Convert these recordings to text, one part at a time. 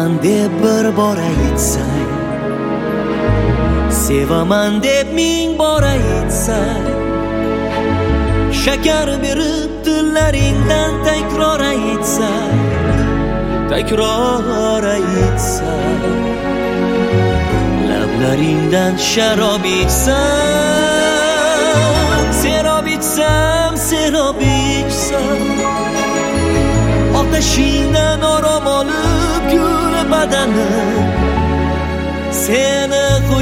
sevaman deb bir bor aytsang, sevaman deb ming bor aytsang, shakar berib tillaringdan takror aytsang, takror aytsang, lablaringdan sharob ichsam, serob ichsam, serob ichsam, otashingdan orom olib gul badanim seni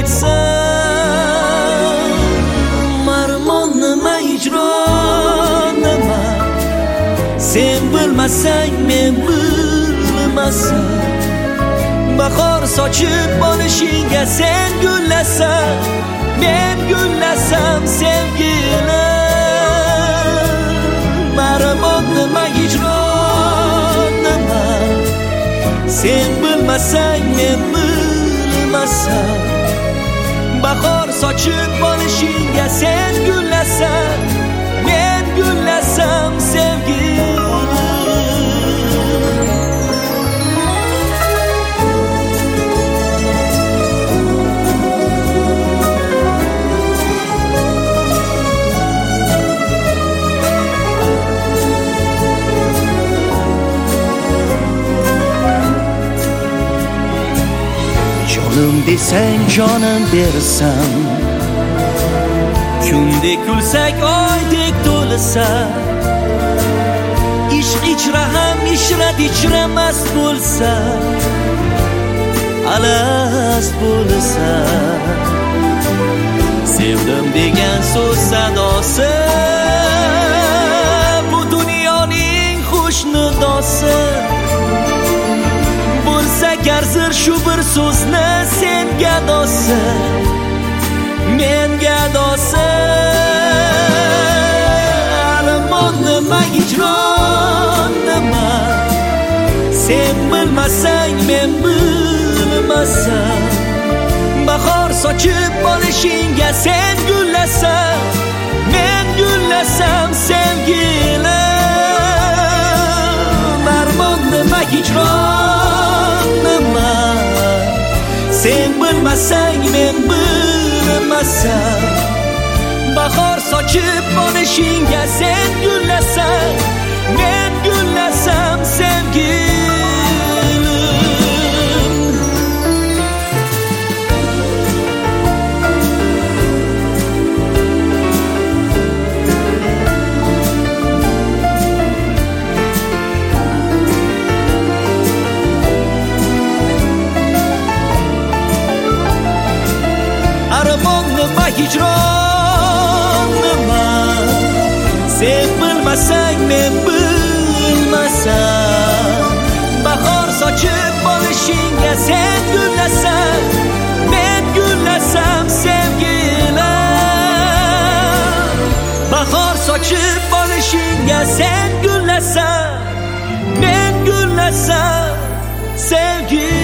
quchsam, marmon nima, hijron nima, sen bilmasang men bilmasam, bahor sochib olishingga sen gullasan, men gullasam sevgilim, marmon nima, hijron nima, sen bilmasang men bilmasam, bahor sochib olishingga sen gullasan, men gullasam sevgilim. Jonim desang jonim bersam, kundek kulsak oydek to'lsa, ishq ichra ham ishrat ichra mast bo'lsa, alast bo'lsa, sevdim degan so'z sadosi bu dunyoning xush nidosi, bo'lsa garzir shu bir so'zni sen gadosi, men gadosi, armon nima, hijron nima, sen bilmasang men bilmasam, bahor sochib olishingga sen gullasan, men gullasam sevgilim, armon nima, hijron nima, sen bilmasang men bilmasam, bahor sochib olishingga sen gullasan, men gullasam sevgilim. Armon nima, hijron nima, sen bilmasang men bilmasam, bahor sochib olishingga sen gullasan, men gullasam sevgilim, bahor sochib olishingga sen gullasan, men gullasam sevgilim.